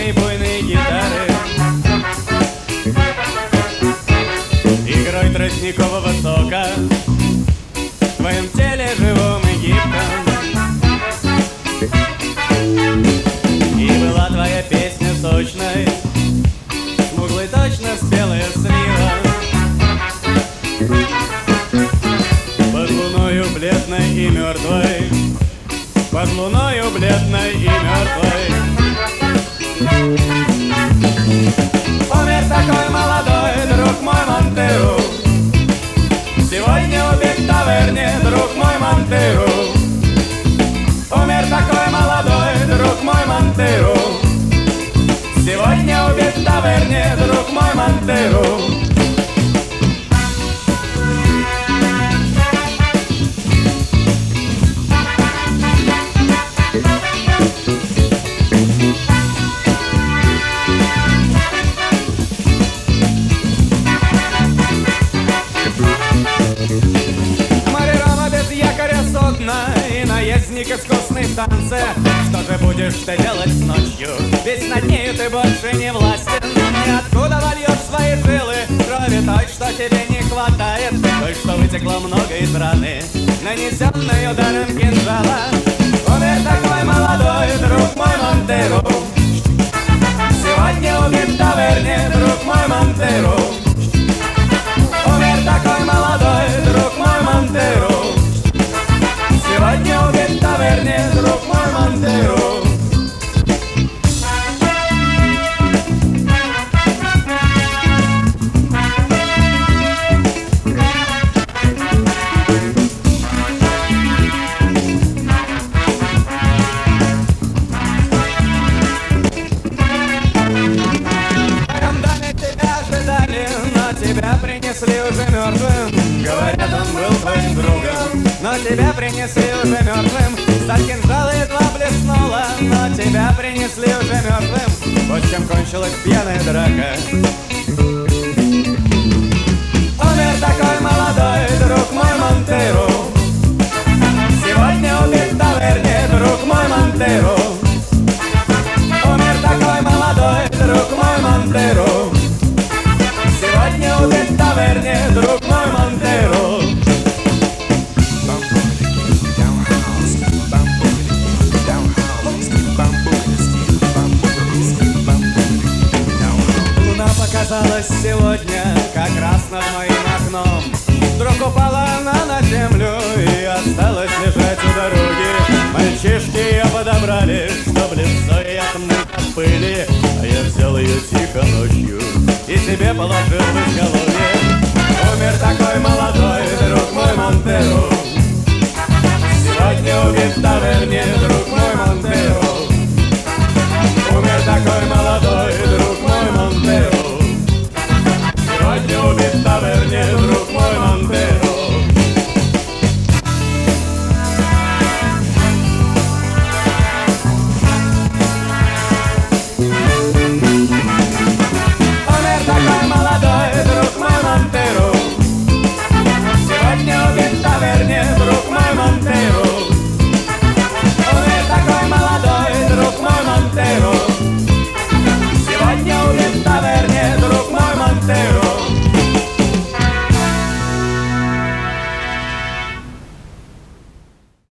песни буйной гитары, игрой тростникового сока в твоем теле живом и гибком. И была твоя песня сочной, смуглой точно спелая слива, под луною бледной и мертвой, под луною бледной и мертвой. Умер такой молодой друг мой Монтеру, сегодня убит в таверне друг мой Монтеру. Умер такой молодой друг мой Монтеру, сегодня убит в таверне друг мой Монтеру. И наездник искусный в танце. Что же будешь ты делать с ночью? Ведь над нею ты больше не властен. Ниоткуда вольешь свои жилы крови той, что тебе не хватает, той, что вытекло много из раны, нанесенной ударом кинжала. Умер такой молодой друг мой Монтеру, сегодня убит в таверне друг мой Монтеру. Умер такой молодой друг мой Монтеру, сегодня убит в таверне друг мой Монтеру. В моем доме тебя ожидали, но тебя принесли уже мертвым. Говорят, он был твоим другом, но тебя принесли уже мертвым. Сталь кинжала едва блеснула, но тебя принесли уже мертвым. Вот чем кончилась пьяная драка. Умер такой молодой друг мой Монтеру, сегодня убит в таверне друг мой Монтеру. Умер такой молодой друг мой Монтеру, сегодня убит в таверне друг мой Монтеру. Луна показалась сегодня как раз над моим окном. Вдруг упала она на землю и осталась лежать у дороги. Мальчишки ее подобрали, чтоб лицо ей отмыть от пыли, а я взял ее тихо ночью и себе положил в изголовье.